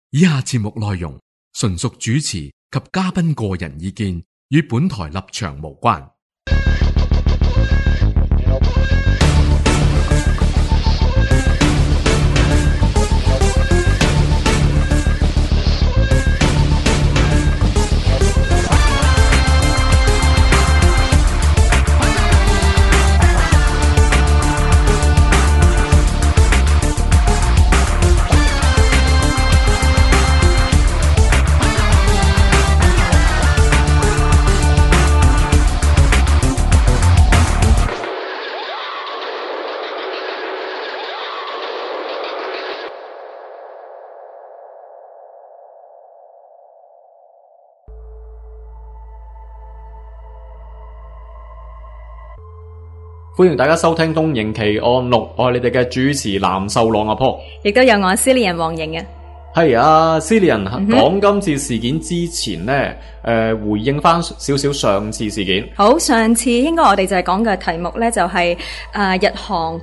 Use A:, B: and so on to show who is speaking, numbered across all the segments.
A: 以下節目內容純屬主持及嘉賓個人意見，與本台立場無關。
B: 歡迎大家收聽《東瀛奇案錄》，我係你哋嘅主持藍秀朗阿坡，
C: 亦都有我 Cillian 黃瑩嘅。
B: 係啊 Cillian 講今次事件之前呢，回應翻少少上次事件。
C: 好，上次應該我哋就係講嘅題目呢，就係日航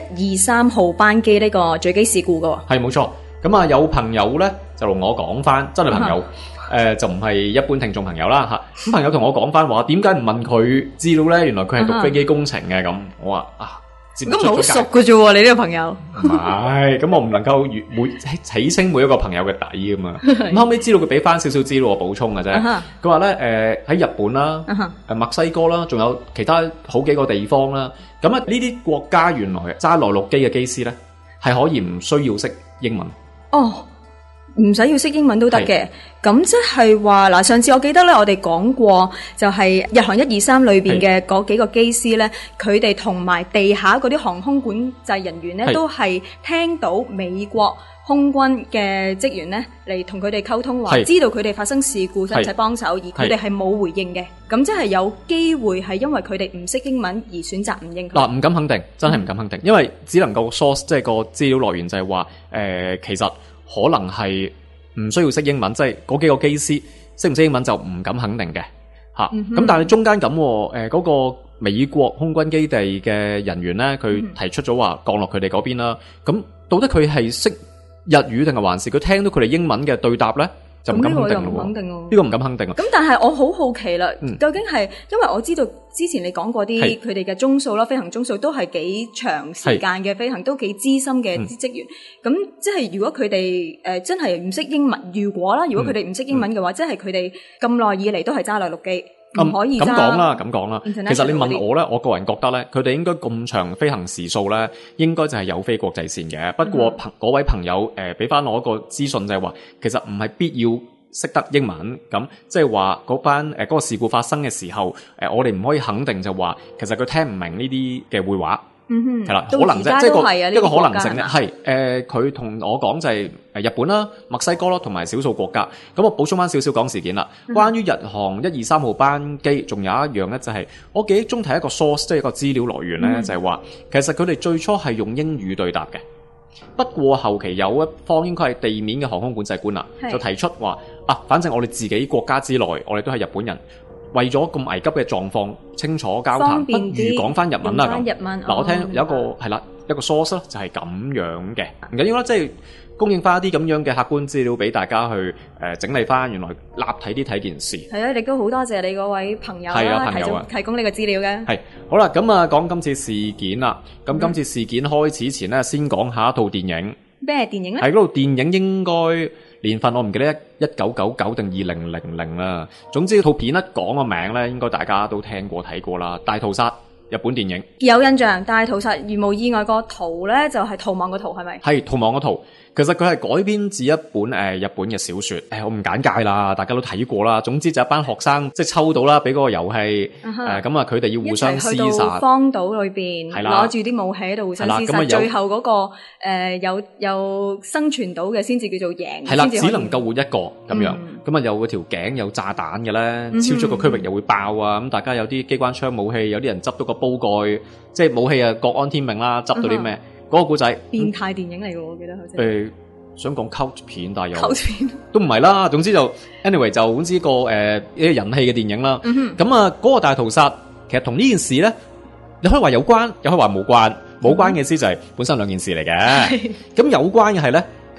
C: 123號班機呢個墜機事故噶。係
B: 冇錯。咁啊，有朋友呢就同我講翻，真係朋友。就唔係一般聽眾朋友啦吓，咁朋友同我講翻話，點解唔問佢資料咧？原來佢係讀飛機工程嘅，咁我話咁唔係好熟嘅啫，你呢個朋友唔係，咁我唔能夠起清每一個朋友嘅底噶嘛。咁後尾知道佢俾翻少少資料我補充嘅啫。佢話咧喺日本啦、墨西哥啦，仲有其他好幾個地方啦。咁啊呢啲國家原來揸內陸機嘅機師咧係可以唔需要識英文。哦。
C: 唔使要識英文都得嘅，咁即係話嗱，上次我記得咧，我哋講過就係日航123裏邊嘅嗰幾個機師咧，佢哋同埋地下嗰啲航空管制人員咧，都係聽到美國空軍嘅職員咧嚟同佢哋溝通，話知道佢哋發生事故，使唔使幫手，而佢哋係冇回應嘅。咁即係有機會係因為佢哋唔識英文而選擇唔應佢。
B: 嗱，唔敢肯定，真係唔敢肯定，因為只能夠 source 即係個資料來源就係話其實。可能係唔需要識英文，即係嗰幾個機師識唔識英文就唔敢肯定嘅吓。咁但係中間咁嗰個美國空軍基地嘅人員咧，佢提出咗話降落佢哋嗰邊啦。咁到底佢係識日語定係還是佢聽到佢哋英文嘅對答咧？就唔敢肯定咯。呢個唔敢肯定。咁
C: 但係我好好奇啦，究竟係因為我知道之前你講過啲佢哋嘅鐘數啦，飛行鐘數都係幾長時間嘅飛行，都幾資深嘅職員。咁即係如果佢哋真係唔識英文，如果佢哋唔識英文嘅話，即係佢哋咁耐以嚟都係揸內陸機，唔可以揸。咁講啦。其實你問我咧，我個人覺得咧，佢哋應該咁長飛行時數咧，應該就係有飛國際線嘅。不過嗰位朋友俾翻我一個資訊就係話，其實唔係必要識得英文。咁即係話嗰個事故發生嘅時候，我哋唔可以肯定就話，其實佢聽唔明呢啲嘅會話。係啦，可能啫，即係一個可能性咧。係佢同我講就係日本啦、墨西哥啦，同埋少數國家。咁我補充翻少少講事件啦。關於日航123號班機，仲有一樣咧，就係我記憶中睇一個 source， 即係一個資料來源咧，就係話其實佢哋最初係用英語對答嘅。不過後期有一方應該係地面嘅航空管制官啦，就提出話反正我哋自己國家之內，我哋都係日本人。為咗咁危急嘅狀況，清楚交談，不如講翻日文啦咁。嗱，我聽有一個係啦，一個 source 就係咁樣嘅，唔緊要啦，即係供應翻一啲咁樣嘅客觀資料俾大家去整理翻，原來立體啲睇件事。係啊， 亦都好多謝你嗰位朋友啦，提供呢個資料嘅。係
B: 好啦，咁啊講今次事件啦。咁今次事件開始前咧，先講下一套電影。
C: 咩電影咧？
B: 係嗰套電影應該年份我唔記得1999定2000啦。總之套片一講個名咧，應該大家都聽過睇過啦。大屠殺，日本電影
C: 有印象。大屠殺如無意外個圖咧就係逃亡個圖，係咪？
B: 係逃亡個圖。其實佢係改編自一本日本嘅小說，我唔簡介啦，大家都睇過啦。總之就一班學生即係抽到啦，俾嗰個遊戲，咁啊佢哋要互相廝殺。一齊去到荒島裏邊，攞住啲武器喺度互相廝殺，最後嗰個有生存到嘅先至叫做贏。係啦，只能夠活一個咁樣。咁啊有嗰條頸有炸彈嘅咧，超出個區域又會爆啊！咁大家有啲機關槍武器，有啲人執到個煲蓋，即係武器啊，各安天命啦，執到啲咩？嗰個故仔
C: 變態電影嚟嘅，我記得好似
B: 想講 cult 片，但係又都唔係啦。總之就 anyway 就總之個一個人氣嘅電影啦。咁啊嗰個大屠殺其實同呢件事咧，你可以話有關，又可以話冇關。冇關嘅意思就係本身兩件事嚟嘅。咁有關嘅係咧，其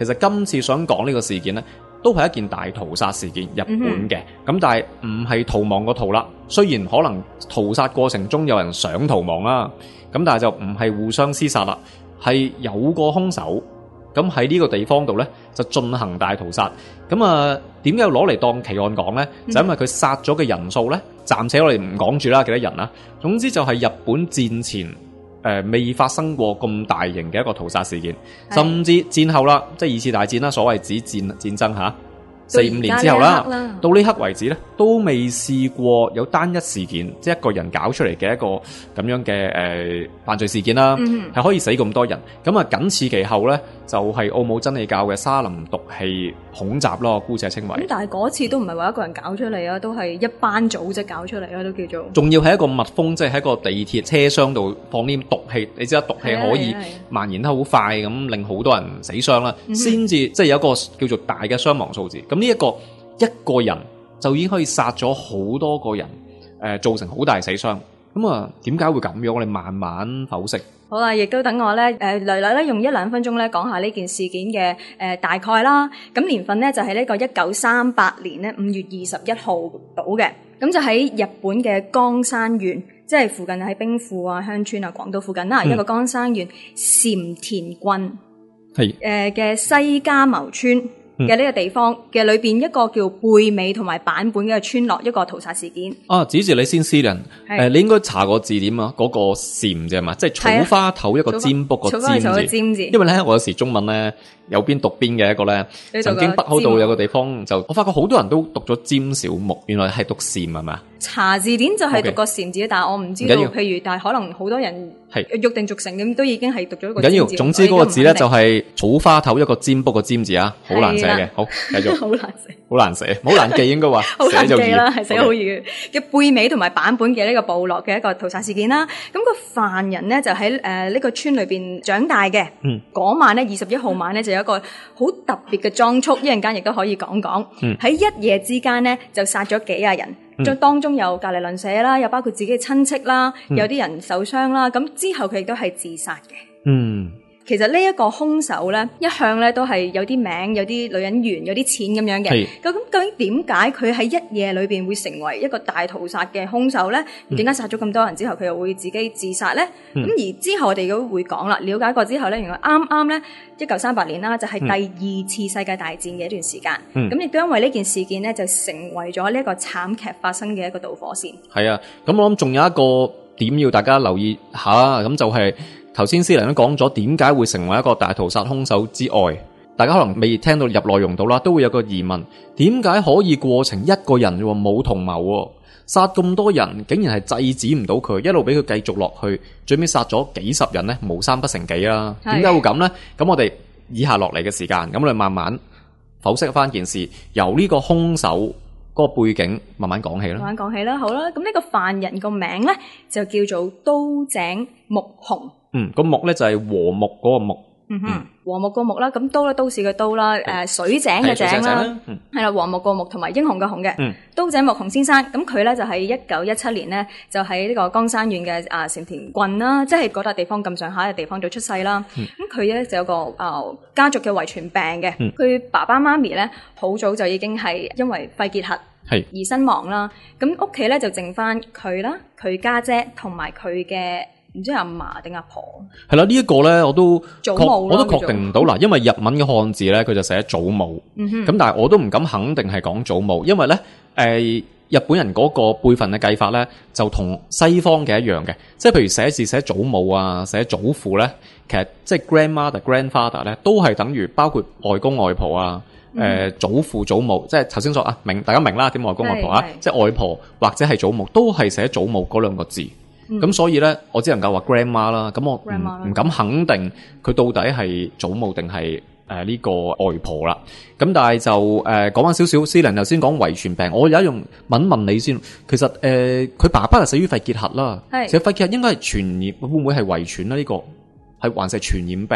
B: 其實今次想講呢個事件咧，都係一件大屠殺事件，日本嘅。咁但係唔係逃亡個逃啦，雖然可能屠殺過程中有人想逃亡啦，咁但係就唔係互相廝殺啦，係有個兇手。咁喺呢個地方度咧，就進行大屠殺。咁啊，點解要攞嚟當奇案講咧？就因為佢殺咗嘅人數咧，暫且我哋唔講住啦，幾多人啦。總之就係日本戰前未發生過咁大型嘅一個屠殺事件，甚至戰後啦，即係二次大戰啦，所謂指戰爭嚇。4-5年之後啦，到呢刻為止咧，都未試過有單一事件，即係一個人搞出嚟嘅一個咁樣嘅犯罪事件啦，係可以死咁多人。咁啊，僅次其後咧，就係奧姆真理教嘅沙林毒氣恐襲咯，姑且稱為。咁
C: 但係嗰次都唔係話一個人搞出嚟啊，都係一班組織搞出嚟啊，都叫做。
B: 仲要係一個密封，即係喺個地鐵車廂度放啲毒氣，你知啦，毒氣可以蔓延得好快，咁令好多人死傷啦，先至即係有一個叫做大嘅傷亡數字。咁呢一個人就已經可以殺咗好多個人，造成好大死傷。咁啊，點解會咁樣？我哋慢慢剖析。
C: 好啦，亦都等我咧，來咧用1-2分鐘咧講下呢件事件嘅大概啦。咁年份咧就係呢個1938年咧5月21號到嘅。咁就喺日本嘅江山縣，即係附近喺兵庫啊、香川啊、廣島附近啦，一個江山縣禪田郡嘅西加牟村嘅呢個地方嘅裏邊一個叫貝尾同埋坂本嘅村落，一個屠殺事件。
B: 啊，指住你先，詩人，你應該查個字典啊，嗰個禪啫嘛，即係草花頭一個占卜個尖字。因為咧，我有時中文咧有邊讀邊嘅一個咧，曾經北海道有個地方就，我發覺好多人都讀咗尖小木，原來係讀禪係咪啊？
C: 查字典就係讀個禪字，但係我唔知道，譬如但係可能好多人約定俗成咁，都已經係讀咗一個。唔緊要，
B: 總之嗰個字咧就係草花頭一個占卜個尖字啊，好難寫嘅。好，繼續。好難寫，好難記應該話。
C: 好難記啦，係寫好易嘅貝尾同埋坂本嘅呢個部落嘅一個屠殺事件啦。咁個犯人咧就喺呢個村裏邊長大嘅。嗰晚咧21號晚咧就有一個好特別嘅裝束，一陣間亦都可以講講。喺一夜之間咧就殺咗幾廿人。當中有隔離鄰舍啦，又包括自己嘅親戚啦，有啲人受傷啦。咁之後佢亦都係自殺嘅。其實呢一個兇手咧，一向咧都係有啲名、有啲女人緣、有啲錢咁樣嘅。究竟點解佢喺一夜裏邊會成為一個大屠殺嘅兇手咧？點解殺咗咁多人之後，佢又會自己自殺咧？咁而之後我哋都會講啦，了解過之後咧，原來啱咧1938年啦，就係第2次世界大戰嘅一段時間。咁亦都因為呢件事件咧，就成為咗呢一個慘劇發生嘅一個導火線。係啊，
B: 咁我諗仲有一個點要大家留意下，咁就係。頭先詩人都講咗點解會成為一個大屠殺兇手之外，大家可能未聽到入內容到啦，都會有個疑問：點解可以過程一個人喎，冇同謀，殺咁多人，竟然係制止唔到佢，一路俾佢繼續落去，最尾殺咗幾十人呢？無三不成幾啦。點解會咁呢？咁我哋以下落嚟嘅時間，咁我哋慢慢剖析翻件事，由呢個兇手嗰個背景慢慢講起啦。
C: 慢慢講起啦，好啦，咁呢個犯人個名咧就叫做刀井木雄。
B: 個木咧就係和睦嗰個木。
C: 和睦個木啦，咁刀咧都市嘅刀啦，水井嘅井啦，係啦，和睦個木同埋英雄嘅雄嘅。刀井木雄先生，咁佢咧就喺1917年咧，就喺呢個江山縣嘅禪田郡啦，即係嗰笪地方咁上下嘅地方度出世啦。咁佢咧就有個家族嘅遺傳病嘅，佢爸爸媽咪咧好早就已經係因為肺結核而身亡啦。咁屋企咧就剩翻佢啦，佢家姐同埋佢嘅。唔知阿嫲定阿婆？係啦，
B: 呢一個咧我都確定唔到啦，因為日文嘅漢字咧佢就寫祖母，咁但係我都唔敢肯定係講祖母，因為咧日本人嗰個輩分嘅計法咧就同西方嘅一樣嘅，即係譬如寫字寫祖母啊，寫祖父咧，其實即係 grandmother、grandfather 咧都係等於包括外公外婆啊，祖父祖母，即係頭先所啊大家明啦，點外公外婆啊，即係外婆或者係祖母都係寫祖母嗰兩個字。咁所以咧，我只能夠話 grandma 啦。咁我唔敢肯定佢到底係祖母定係呢個外婆啦。咁但係就講翻少少，詩林頭先講遺傳病，我有一樣問你先。其實佢爸爸係死於肺結核啦。其實肺結核應該係傳染，會唔會係遺傳咧？呢個係還是傳染病咧？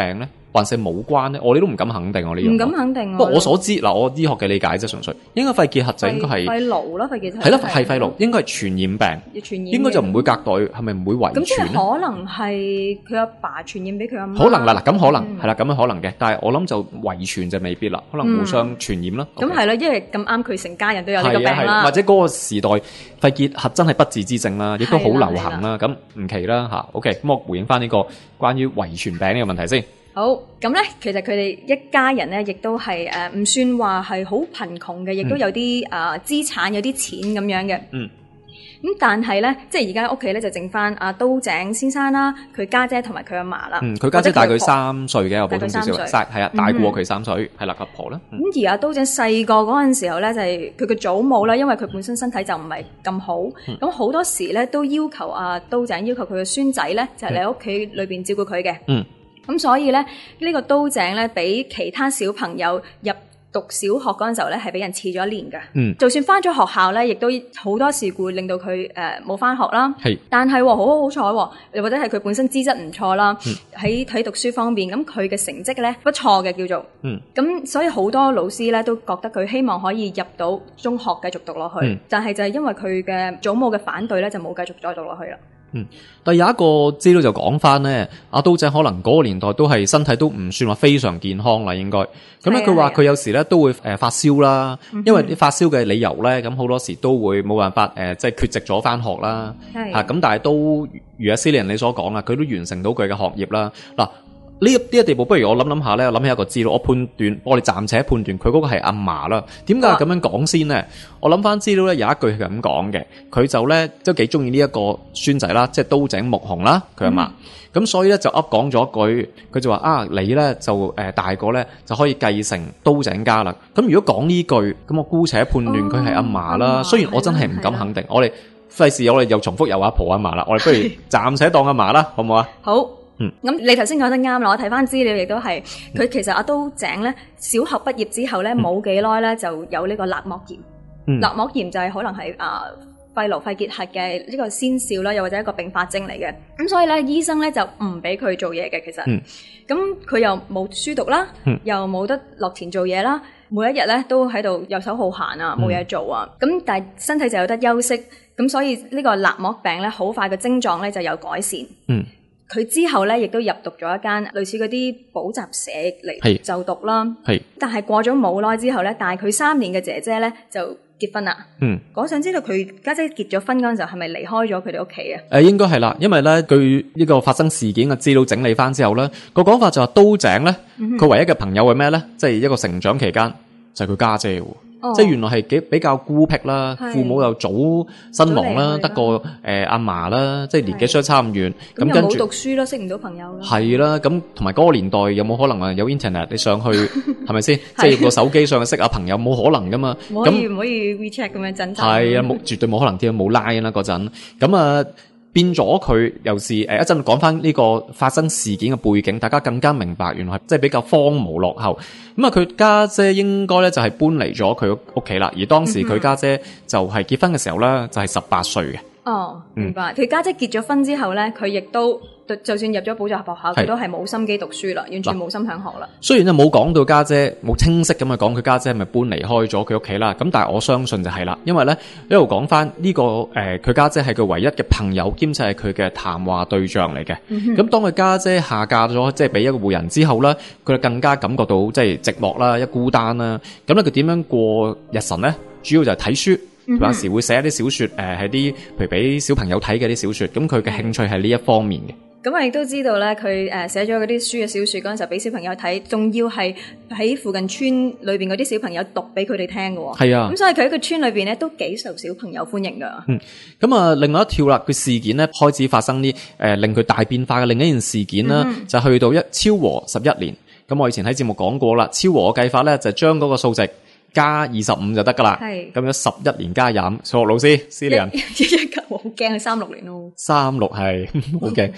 B: 還是冇關咧？我哋都唔敢肯定我呢樣。
C: 唔敢肯定。
B: 不過我所知嗱，我醫學嘅理解啫，純粹應該肺結核就應該係
C: 肺癆啦，肺結核
B: 係啦，係肺癆，應該係傳染病，
C: 傳染
B: 應該就唔會隔代，係咪唔會遺傳？
C: 咁即係可能係佢阿爸傳染俾佢阿媽。
B: 可能啦，嗱咁可能係啦，咁樣可能嘅，但係我諗就遺傳就未必啦，可能互相傳染啦。
C: 咁係啦，因為咁啱佢成家人都有呢個病啦，
B: 或者嗰個時代肺結核真係不治之症啦，亦都好流行啦，咁唔奇啦嚇。OK，咁我回應翻呢個關於遺傳病呢個問題先。
C: 好，咁咧，其實佢哋一家人咧，亦都係唔算話係好貧窮嘅，亦都有啲資產，有啲錢咁樣嘅。咁但係咧，即係而家屋企咧就剩翻阿刀井先生啦，佢家姐同埋佢阿嫲啦。佢
B: 家姐大佢3歲嘅，我補充少少，係啊，大過佢3歲，係啦，阿婆啦。
C: 咁而阿刀井細個嗰陣時候咧，就係佢嘅祖母啦，因為佢本身身體就唔係咁好，咁好多時咧都要求阿刀井要求佢嘅孫仔咧，就係嚟屋企裏邊照顧佢嘅。咁所以咧，呢個刀井咧，比其他小朋友入讀小學嗰陣時候咧，係俾人遲咗1年㗎。就算翻咗學校咧，亦都好多事故令到佢冇翻學啦。但係好彩，又或者係佢本身資質唔錯啦，喺讀書方面，咁佢嘅成績咧不錯嘅叫做。咁所以好多老師咧都覺得佢希望可以入到中學繼續讀落去，但係就係因為佢嘅祖母嘅反對咧，就冇繼續再讀落去啦。
B: 但有一個資料就講翻咧，阿刀仔可能嗰個年代都係身體都唔算話非常健康啦，應該咁咧。佢話佢有時咧都會發燒啦，因為啲發燒嘅理由咧，咁好多時都會冇辦法即係缺席咗翻學啦。咁但係都如阿斯利人你所講啦，佢都完成到佢嘅學業啦。嗱，呢一地步，不如我諗下咧，諗起一個資料，我哋暫且判斷佢嗰個係阿嫲啦。點解咁樣講先呢？我諗翻資料咧，有一句係咁講嘅，佢就咧都幾中意呢一個孫仔啦，即係刀井木雄啦，佢阿嫲。咁所以咧就講咗一句，佢就話你咧就大個咧就可以繼承刀井家啦。咁如果講呢句，咁我姑且判斷佢係阿嫲啦。雖然我真係唔敢肯定，我哋費事我哋又重複又阿婆阿嫲啦，我哋不如暫且當阿嫲啦，好唔好啊？好。
C: 咁你頭先講得啱啦，我睇翻資料亦都係佢其實阿刀井咧小學畢業之後咧冇幾耐咧就有呢個肋膜炎，肋膜炎就係可能係肺癆肺結核嘅呢個先兆啦，又或者一個併發症嚟嘅。咁所以咧醫生咧就唔俾佢做嘢嘅，其實咁佢又冇書讀啦，又冇得落田做嘢啦，每一日咧都喺度遊手好閒啊，冇嘢做啊。咁但係身體就有得休息，咁所以呢個肋膜病咧好快嘅症狀咧就有改善。佢之後咧，亦都入讀咗一間類似嗰啲補習社嚟就讀啦。但係過咗冇耐之後咧，大佢3年嘅姐姐咧就結婚啦。我想知道佢家姐結咗婚嗰陣時候，係咪離開咗佢哋屋企啊？
B: 應該係啦，因為咧據呢個發生事件嘅資料整理翻之後咧，個講法就係刀井咧，佢唯一嘅朋友係咩咧？即係一個成長期間就係佢家姐喎。即係原來係比較孤僻啦，父母又早身亡啦，得個阿嫲啦，即係年紀相差咁遠，咁跟住
C: 冇讀書啦，識唔到朋友啦。
B: 係啦，咁同埋嗰個年代有冇可能啊？有 internet 你上去係咪先？即係用個手機上去識下朋友，冇可能噶嘛。
C: 唔可以 WeChat 咁樣真？
B: 係啊，絕對冇可能添，冇 Line 啦嗰陣。咁啊變咗佢又是一陣講翻呢個發生事件嘅背景，大家更加明白原來係即係比較荒蕪落後。咁啊，佢家姐應該咧就係搬嚟咗佢屋企啦，而當時佢家姐就係結婚嘅時候咧就係18歲嘅。
C: 明白。佢家姐結咗婚之後咧，佢亦都就算入咗補習學校，佢都係冇心機讀書啦，完全冇心向學啦。
B: 雖然就冇講到家姐，冇清晰咁去講佢家姐係咪搬離開咗佢屋企啦，咁但係我相信就係啦，因為咧一路講翻呢個佢家姐係佢唯一嘅朋友，兼且係佢嘅談話對象嚟嘅。咁當佢家姐下嫁咗，即係俾一個戶人之後咧，佢就更加感覺到即係寂寞啦、一孤單啦。咁咧佢點樣過日神咧？主要就係睇書。有時會寫一啲小說，係啲譬如俾小朋友睇嘅啲小說，咁佢嘅興趣係呢一方面嘅。
C: 咁我亦都知道咧，佢寫咗嗰啲書嘅小說嗰陣時候，俾小朋友睇，仲要係喺附近村裏邊嗰啲小朋友讀俾佢哋聽嘅。係啊，咁所以佢喺個村裏邊咧都幾受小朋友歡迎噶。咁啊，另外一跳啦，佢事件咧開始發生啲令佢大變化嘅另一件事件啦，就去到昭和11年。咁我以前喺節目講過啦，昭和嘅計法咧就將嗰個數值加25就得噶啦，咁樣11年加25，數學老師斯利人， 我好驚，係36年咯
B: ，36係好驚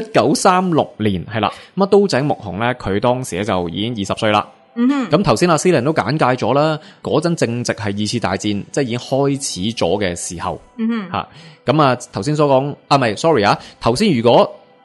B: ，1936年係啦，咁刀井木雄咧，佢當時咧就已經20歲啦。咁頭先阿斯利人都簡介咗啦，嗰陣正值係2次大戰，即係已經開始咗嘅時候。咁啊頭先所講啊，唔係 sorry 啊，頭先如果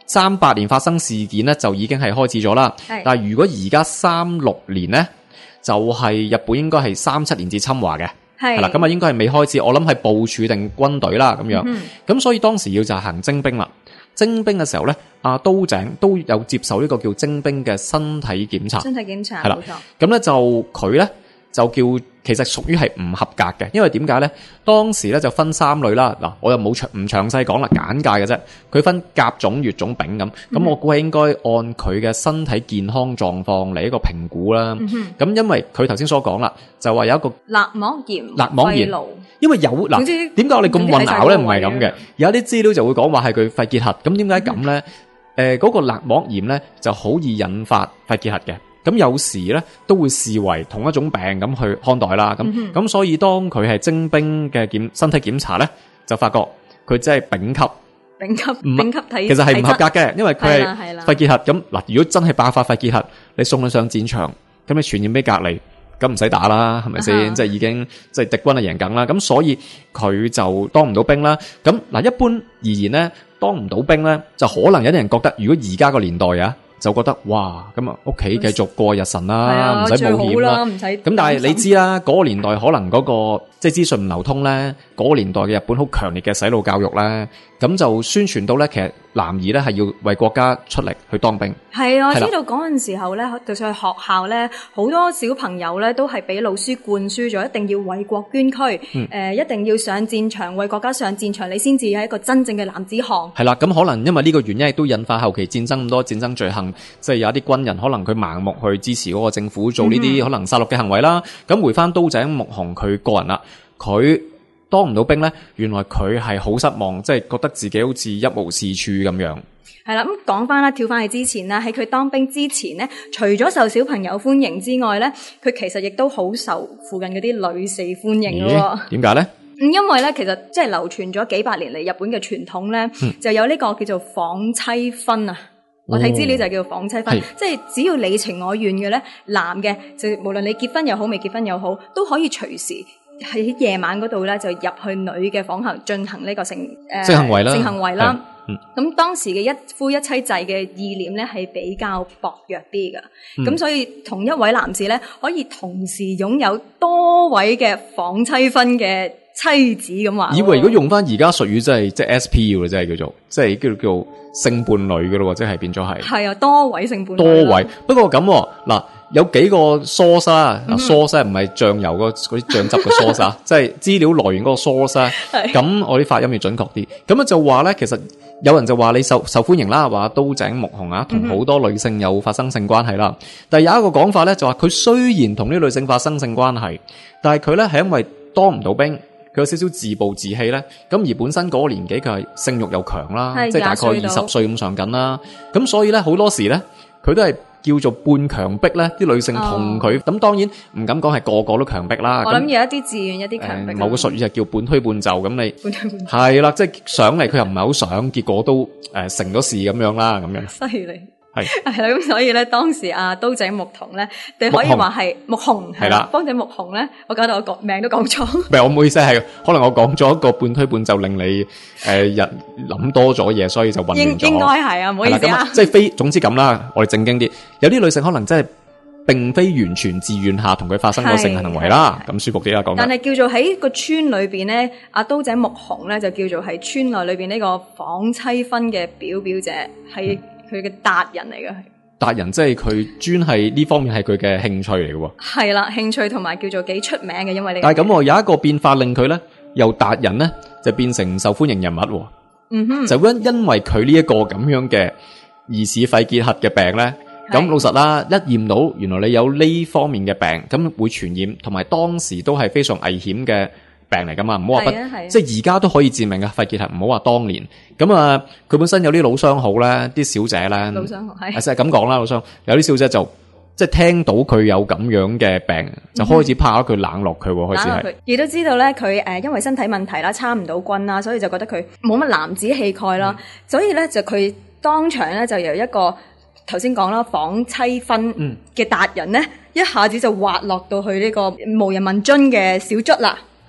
B: 38年發生事件咧就已經係開始咗啦。但係如果而家36年咧，就係日本應該係37年至侵華嘅。係啦，咁啊應該係未開始，我諗係部署定軍隊啦咁樣。咁所以當時要就行徵兵啦。徵兵嘅時候咧，阿刀井都有接受呢個叫徵兵嘅身體檢查。身體檢查係啦，冇錯。咁咧就佢咧就叫其實屬於係唔合格嘅，因為點解咧？當時咧就分3類啦。嗱，我又唔詳細講啦，簡介嘅啫。佢分甲種、乙種、丙咁。咁我估係應該按佢嘅身體健康狀況嚟一個評估啦。咁因為佢頭先所講啦，就話有一個
C: 肋膜炎、
B: 肺癆。因為有嗱，點解我哋咁混淆咧？唔係咁嘅，有啲資料就會講話係佢肺結核。咁點解咁咧？嗰個肋膜炎咧就好易引發肺結核嘅。咁有時咧都會視為同一種病咁去看待啦。咁所以當佢係徵兵嘅身體檢查咧，就發覺佢真係丙級體，其實係唔合格嘅，因為佢係肺結核。咁嗱，如果真係爆發肺結核，你送佢上戰場，咁你傳染俾隔離，咁唔使打啦，係咪先？即係已經即係敵軍係贏緊啦。咁所以佢就當唔到兵啦。咁嗱，一般而言咧，當唔到兵咧，就可能有啲人覺得，如果而家個年代啊，就覺得哇，咁啊屋企繼續過日神啦，唔使冒險啦，咁但係你知啦，嗰個年代可能嗰個即係資訊唔流通咧，嗰個年代嘅日本好強烈嘅洗腦教育咧，咁就宣傳到咧，其實男兒咧係要為國家出力去當兵。係啊，我知道嗰陣時候咧，就算去學校咧，好多小朋友咧都係俾老師灌輸咗，一定要為國捐軀，一定要上戰場，為國家上戰場，你先至係一個真正嘅男子漢。係啦，咁可能因為呢個原因，亦都引發後期戰爭咁多戰爭罪行，即係有一啲軍人可能佢盲目去支持嗰個政府做呢啲可能殺戮嘅行為啦。咁回翻刀井目雄佢個人啦，佢當唔到兵咧，原來佢係好失望，即係覺得自己好似一無是處咁樣。係啦，咁講翻啦，跳翻去之前啦，喺佢當兵之前咧，除咗受小朋友歡迎之外咧，佢其實亦都好受附近嗰啲女士歡迎咯。點解咧？因為咧，其實即係流傳咗幾百年嚟日本嘅傳統咧，就有呢個叫做訪妻婚啊。我睇資料就叫做訪妻婚，即係只要你情我願嘅咧，男嘅就無論你結婚又好，未結婚又好，都可以隨時喺夜晚嗰度咧就入去女嘅房後進行呢個性行為啦。咁當時嘅一夫一妻制嘅意念咧係比較薄弱啲㗎，咁所以同一位男士咧可以同時擁有多位嘅訪妻婚嘅妻子咁話。以為如果用翻而家術語，即係 SP 嘅，真係叫做性伴侶嘅咯，即係變咗係。係啊，多位性伴侶。多位，不過咁嗱。有幾個 source 啊，source 唔係醬油嗰啲醬汁嘅 source 啊，即係資料來源嗰個 source 啊。咁我啲發音要準確啲。咁啊就話咧，其實有人就話你受歡迎啦，話刀井目雄啊，同好多女性有發生性關係啦。但係有一個講法咧，就話佢雖然同呢女性發生性關係，但係佢咧係因為當唔到兵，佢有少少自暴自棄咧。咁而本身嗰個年紀佢係性慾又強啦，即係大概20歲咁上緊啦。咁所以咧好多時咧，佢都係叫做半強迫咧，啲女性同佢咁，當然唔敢講係個個都強迫啦。我諗有一啲自願，一啲強迫。某個術語就叫半推半就咁，你半推半就係啦，即係上嚟佢又唔係好想，結果都成咗事咁樣啦，咁樣。犀利係啦，咁所以咧，當時刀井目雄咧，你可以話係目雄係啦，刀井目雄咧，我搞到我個名都講錯。唔係，我唔好意思，係可能我講咗一個半推半就，令你諗多咗嘢，所以就混亂咗。應該係啊，唔好意思啊。即係總之咁啦，我哋正經啲。有啲女性可能真係並非完全自願下同佢發生過性行為啦，咁舒服啲啦講。但係叫做喺個村裏邊咧，刀井目雄咧就叫做係村內裏邊呢個訪妻婚嘅表姐，係佢嘅達人嚟嘅。達人即係佢專係呢方面係佢嘅興趣嚟嘅。係啦，興趣同埋叫做幾出名嘅，因為呢。但係咁有一個變化令佢咧由達人咧就變成受歡迎人物。就因為佢呢一個咁樣嘅疑似肺結核嘅病咧。咁老實啦，一驗到原來你有呢方面嘅病，咁會傳染，同埋當時都係非常危險嘅病嚟噶嘛，唔好話即係而家都可以致命嘅肺結核，唔好話當年。咁佢本身有啲老相好咧，啲小姐咧，老相好係，就係咁講啦，老相有啲小姐就即係聽到佢有咁樣嘅病，就開始怕佢冷落佢，開始係。亦都知道咧，佢因為身體問題啦，參唔到軍啦，所以就覺得佢冇乜男子氣概啦，所以咧就佢當場咧就由一個。頭先講啦，訪妻婚嘅達人咧，一下子就滑落到去呢個無人問津嘅小卒啦。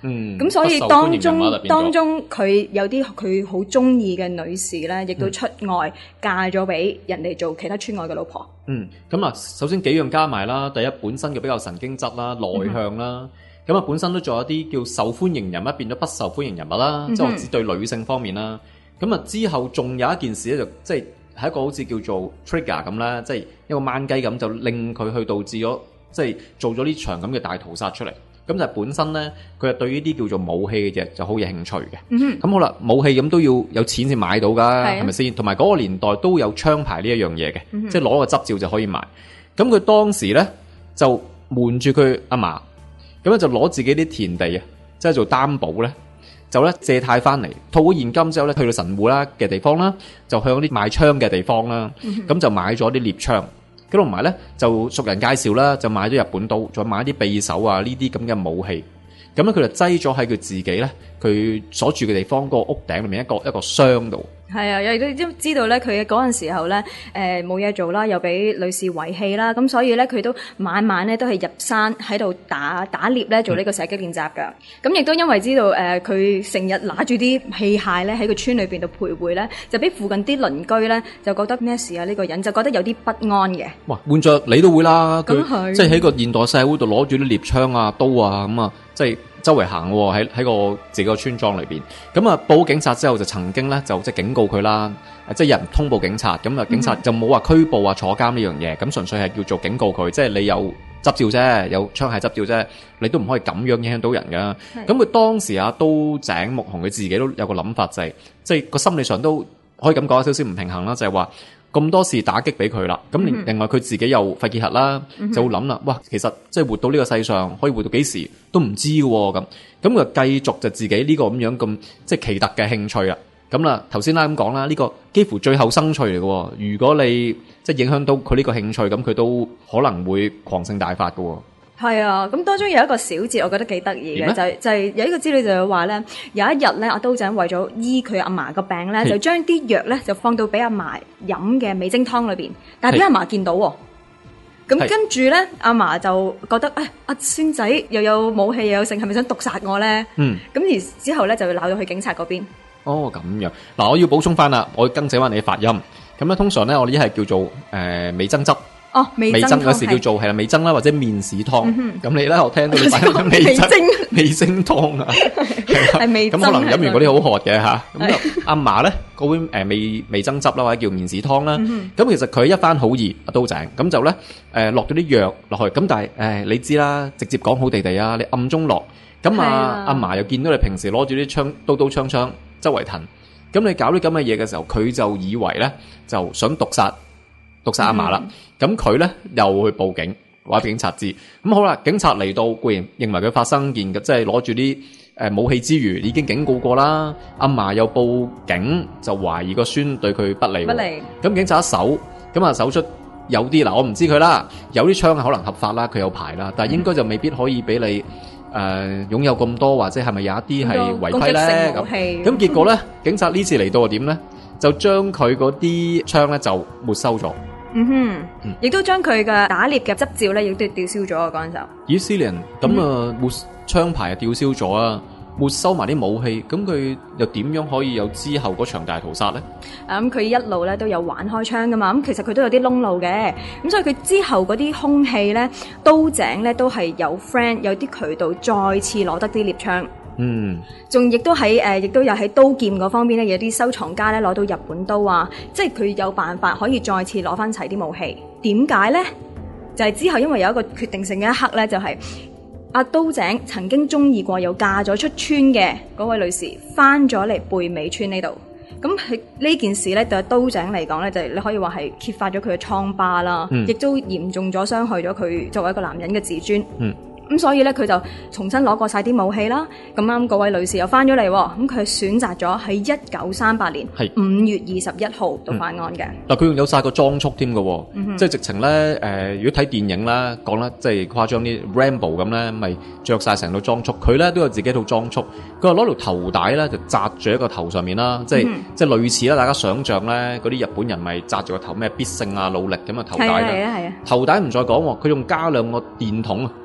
C: 咁所以當中佢有啲佢好中意嘅女士咧，亦都出外嫁咗俾人哋做其他村外嘅老婆。
B: 咁啊，首先幾樣加埋啦，第一本身嘅比較神經質啦、內向啦，咁啊本身都仲有啲叫受歡迎人物變咗不受歡迎人物啦，即係我指對女性方面啦。咁啊之後仲有一件事咧，就即係一個好似叫做 trigger 咁啦，即係一個掹雞咁，就令佢去導致咗即係做咗呢場咁嘅大屠殺出嚟。咁就本身咧，佢係對呢啲叫做武器嘅嘢就好有興趣嘅。咁好啦，武器咁都要有錢先買到噶，係咪先？同埋嗰個年代都有槍牌呢一樣嘢嘅，即係攞個執照就可以買。咁佢當時咧就瞞住佢阿嫲，咁咧就攞自己啲田地啊，即係做擔保咧，就咧借貸翻嚟，套好現金之後咧，去到神戶啦嘅地方啦，就向啲賣槍嘅地方啦，咁就買咗啲獵槍。咁同埋咧就熟人介紹啦，就買咗日本刀，再買啲匕首啊呢啲咁嘅武器。咁咧佢就擠咗喺佢自己咧，佢所住嘅地方個屋頂裏面一個箱度。
C: 係啊，亦都知道咧，佢嗰陣時候咧，冇嘢做啦，又俾女士遺棄啦，咁所以咧佢都晚晚咧都係入山喺度打獵咧，做呢個射擊練習㗎。咁亦都因為知道佢成日拿住啲器械咧喺個村裏邊度徘徊咧，就俾附近啲鄰居咧就覺得咩事啊？呢個人就覺得有啲不安嘅。哇！
B: 換著你都會啦，佢即係喺個現代社會度攞住啲獵槍啊、刀啊咁啊，即係周圍行喎，喺個自己個村莊裏邊。咁啊報警察之後就曾經咧就即係警告佢啦，即係有人通報警察，咁啊警察就冇話拘捕啊坐監呢樣嘢，咁純粹係叫做警告佢，即係你有執照啫，有槍械執照啫，你都唔可以咁樣影響到人噶。咁佢當時啊刀井木雄佢自己都有個諗法，就係即係個心理上都可以咁講有少少唔平衡啦，就係話咁多事打擊俾佢啦，咁另外佢自己又肺結核啦，就會諗啦，哇，其實即係活到呢個世上可以活到幾時都唔知喎，咁佢繼續就自己呢個咁樣咁即係奇特嘅興趣啊。咁啦，頭先啦咁講啦，呢個幾乎最後生趣嚟嘅。如果你即係影響到佢呢個興趣，咁佢都可能會狂性大發嘅。
C: 係啊，咁當中有一個小節，我覺得幾得意嘅，就係有一個資料就係話咧，有一日咧，阿刀井為咗醫佢阿嫲個病咧，就將啲藥咧就放到俾阿嫲飲嘅味精湯裏邊，但係俾阿嫲見到喎。咁跟住咧，阿嫲就覺得阿孫仔又有武器又有性，係咪想毒殺我咧？咁而之後咧就鬧到去警察嗰邊。哦，咁樣嗱，我要補充翻啦，我更正翻你嘅發音。咁咧通常咧，我哋一係叫做味噌汁。哦，味噌有時叫做係啦，味噌啦或者麵豉湯。咁你咧，我聽到你擺咗味噌湯啊，係味噌。咁可能飲完嗰啲好渴嘅嚇。咁就阿嫲咧嗰碗味噌汁啦，或者叫麵豉湯啦。咁其實佢一番好意，阿刀井咁就咧落咗啲藥落去。咁但係你知啦，直接講好地地啊，你暗中落。咁阿嫲又見到你平時攞住啲槍刀槍周圍騰。咁你搞啲咁嘅嘢嘅時候，佢就以為咧就想毒殺阿嫲啦。咁佢咧又去報警，話俾警察知。咁好啦，警察嚟到固然認為佢發生件嘅，即係攞住啲武器之餘，已經警告過啦。阿嫲又報警，就懷疑個孫對佢不利。咁警察一搜，咁啊搜出有啲嗱，我唔知佢啦，有啲槍可能合法啦，佢有牌啦，但係應該就未必可以俾你擁有咁多，或者係咪有一啲係違規咧？咁結果咧，警察呢次嚟到係點咧？就將佢嗰啲槍咧就沒收咗。亦都將佢嘅打獵嘅執照咧，亦都吊銷咗啊！嗰陣時候，以色列人咁啊，沒槍牌啊吊銷咗啊，沒收埋啲武器，咁佢又點樣可以有之後嗰場大屠殺咧？咁佢一路咧都有玩開槍噶嘛，咁其實佢都有啲窿路嘅，咁所以佢之後嗰啲兇器咧，刀井咧都係有 friend 有啲渠道再次攞得啲獵槍。仲亦都喺亦都有喺刀劍嗰方面咧，有啲收藏家咧攞到日本刀啊，即係佢有辦法可以再次攞翻齊啲武器。點解咧？就係之後因為有一個決定性嘅一刻咧，就係阿刀井曾經中意過有嫁咗出村嘅嗰位女士，翻咗嚟貝尾村呢度。咁係呢件事咧，對刀井嚟講咧，就你可以話係揭發咗佢嘅瘡疤啦，亦都嚴重咗傷害咗佢作為一個男人嘅自尊。咁所以咧，佢就重新攞過晒啲武器啦。咁啱嗰位女士又翻咗嚟，咁佢選擇咗喺1938年5月21號度犯案嘅。嗱，佢仲有晒個裝束添嘅，即係直情咧如果睇電影啦，講啦即係誇張啲 Rambo 咁咧，咪着晒成套裝束。佢咧都有自己套裝束。佢話攞條頭帶咧就紮住喺個頭上面啦，即係類似啦。大家想象咧，嗰啲日本人咪紮住個頭咩必勝啊、努力咁嘅頭帶啦。係啊。頭帶唔再講，佢仲加兩個電筒啊。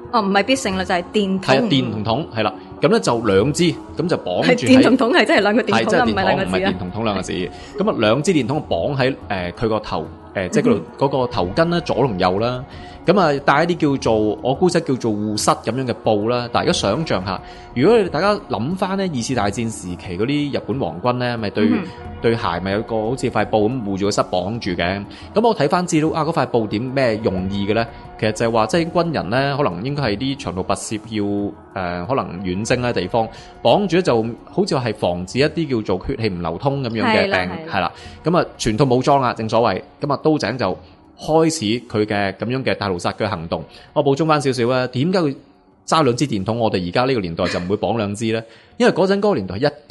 C: 哦，唔係必勝啦，就係電筒。
B: 係啊，電同筒係啦，咁咧就兩支，咁就綁住
C: 電同筒係真係兩個電筒啦，唔係兩個字啊。
B: 唔係電同筒兩個字。咁啊，兩支電筒綁喺佢個頭即係嗰度嗰個頭巾啦，左同右啦。咁啊，帶一啲叫做我估計叫做護膝咁樣嘅布啦。但係而家想像下，如果你大家諗翻咧二次大戰時期嗰啲日本皇軍咧，咪對鞋咪有個好似塊布咁護住個膝綁住嘅。咁我睇翻資料啊，嗰塊布點咩用意嘅咧？其實就係話即係軍人咧，可能應該係啲長途跋涉要可能遠征嘅地方綁住咧，就好似係防止一啲叫做血氣唔流通咁樣嘅病係啦。咁啊，全套武裝啊，正所謂咁啊，刀井就開始佢嘅咁樣嘅大屠殺嘅行動。我補充翻少少啊，點解佢揸兩支電筒？我哋而家呢個年代就唔會綁兩支咧，因為嗰陣嗰個年代係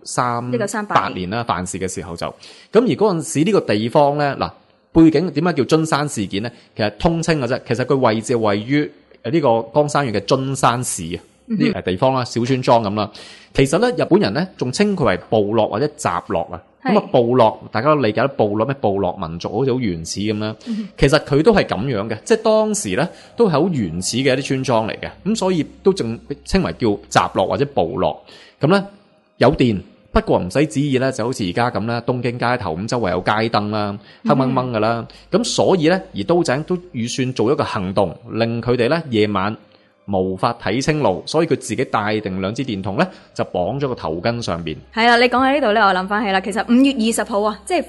B: 1938年啦，犯事嘅時候就咁。而嗰陣時呢個地方咧，嗱背景點解叫津山事件咧？其實通稱嘅啫，其實佢位置係位於呢個江山縣嘅津山市啊，呢地方啦，小村莊咁啦。其實咧，日本人咧仲稱佢為部落或者雜落啊。咁啊，部落大家都理解到部落咩？部落民族好似好原始咁啦。其實佢都係咁樣嘅，即係當時咧都係好原始嘅一啲村莊嚟嘅。咁所以都仲稱為叫雜落或者部落。咁咧有電，不過唔使旨意咧，就好似而家咁啦，東京街頭咁周圍有街燈啦，黑掹掹噶啦。咁所以咧，而刀井都預算做一個行動，令佢哋咧夜晚無法睇清路，所以佢自己帶定兩支電筒咧，就綁咗個頭巾上邊。係
C: 啦，你講喺呢度咧，我諗翻起啦，其實5月20號啊，即係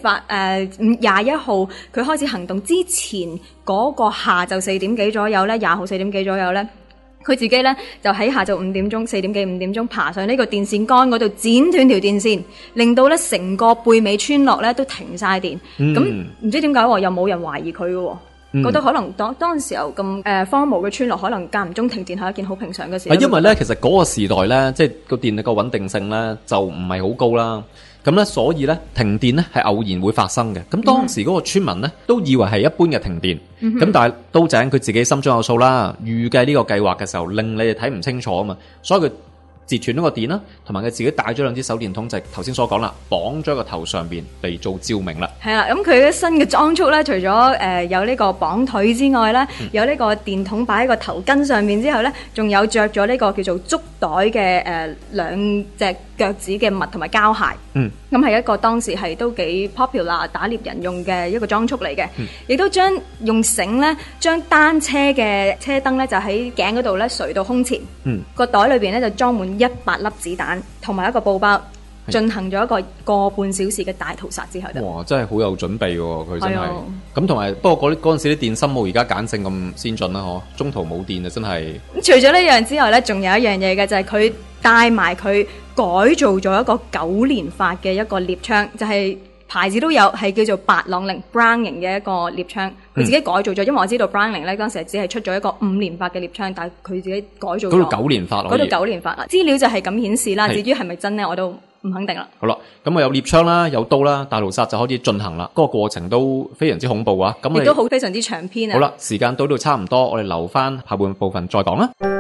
C: 21號佢開始行動之前嗰個下晝4點幾左右咧，20號4點幾左右咧，佢自己咧就喺下晝5點鐘、4點幾、5點鐘爬上呢個電線桿嗰度剪斷條電線，令到咧成個貝尾村落咧都停晒電。咁唔知點解又冇人懷疑佢嘅。覺得可能當時候咁荒蕪嘅村落，可能間唔中停電係一件好平常嘅事。
B: 因為咧，其實嗰個時代咧，即係個電力個穩定性咧，就唔係好高啦。咁咧，所以咧停電咧係偶然會發生嘅。咁當時嗰個村民咧都以為係一般嘅停電。咁但係刀井佢自己心中有數啦，預計呢個計劃嘅時候，令你哋睇唔清楚啊嘛，所以佢截斷咗個電啦，同埋佢自己帶咗兩支手電筒，就係頭先所講啦，綁咗個頭上邊嚟做照明啦。係啦，
C: 咁佢嘅新嘅裝束咧，除咗有呢個綁腿之外咧，有呢個電筒擺喺個頭巾上面之後咧，仲有着咗呢個叫做竹袋嘅兩隻腳趾嘅襪同埋膠鞋。咁係一個當時係都幾 popular 打獵人用嘅一個裝束嚟嘅。亦都將用繩咧，將單車嘅車燈咧就喺頸嗰度咧垂到胸前。個袋裏邊咧就裝滿100粒子彈同埋一個布包，進行咗一個半小時嘅大屠殺之後就。
B: 哇！真係好有準備喎，佢真係。咁同埋不過嗰陣時啲電芯冇而家鹼性咁先進啦，嗬。中途冇電啊，真係。除咗呢樣之外咧，仲有一樣嘢嘅就係佢帶埋佢改造咗一個9連發嘅一個獵槍，就係牌子都有，係叫做8朗寧 Browning 嘅一個獵槍。佢自己改造咗，因為我知道 Browning 咧嗰陣時只係出咗一個5連發嘅獵槍，但係佢自己改造咗。嗰度9連發，嗰度9連發啦。資料就係咁顯示啦，至於係咪真咧，我都唔肯定啦。好啦，咁啊有獵槍啦，有刀啦，大屠殺就開始進行啦。嗰個過程都非常之恐怖啊！咁亦都好非常之長篇啊。好啦，時間到差唔多，我哋留翻下半部分再講啦。